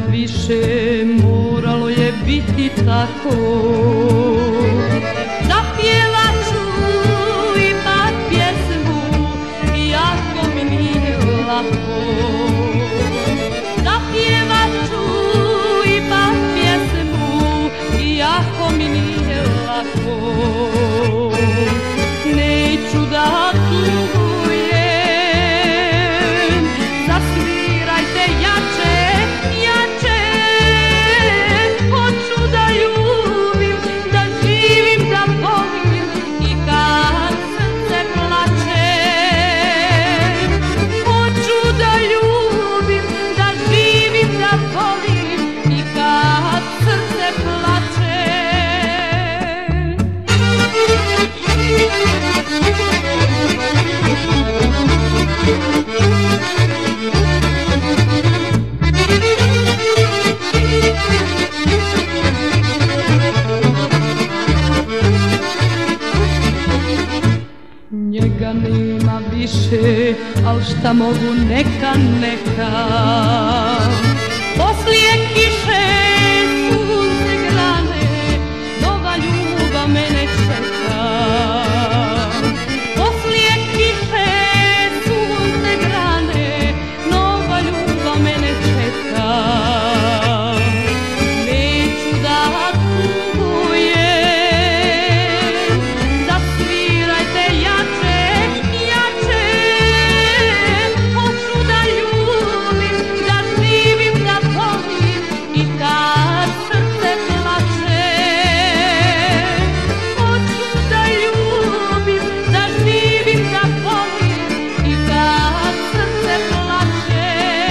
više, moralo je biti tako. Zapjevat ću ipak pjesmu, iako mi nije lako. Zapjevat ću ipak pjesmu, iako mi nije lako. Neću da tugujem, zasvirajte jače, jače. Hoću da ljubim, da živim, da volim i kad srce plače. Hoću da ljubim, da živim, da volim i kad srce plače. Njega nema više, al šta mogu, neka, neka. Poslije kiše sunce grane, nova ljubav mene čeka. Poslije kiše sunce grane, nova ljubav mene čeka. Neću da tugujem, zasvirajte jače, jače. Hoću da ljubim, da živim, da volim i kad srce plače. Hoću da ljubim, da živim, da volim i kad srce plače.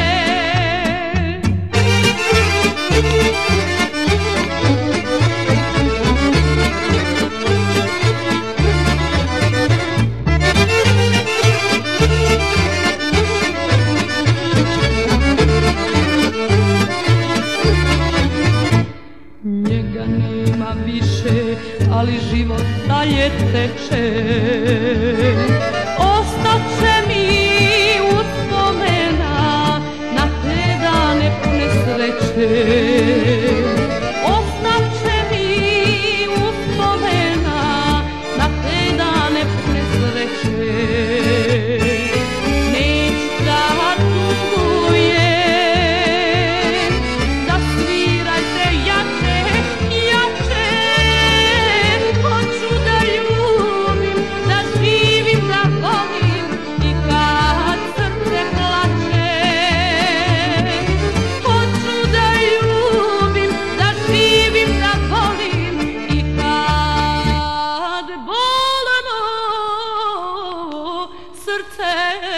Njega nema više, ali život dalje teče. Ostaće mi uspomena na te dane pune sreće. Ostaće mi uspomena na te dane pune sreće. Neću da tugujem, zasvirajte jače, jače. Hoću da ljubim, da živim, da volim i kad srce plače. Hoću da ljubim, da živim, da volim i kad bolno srce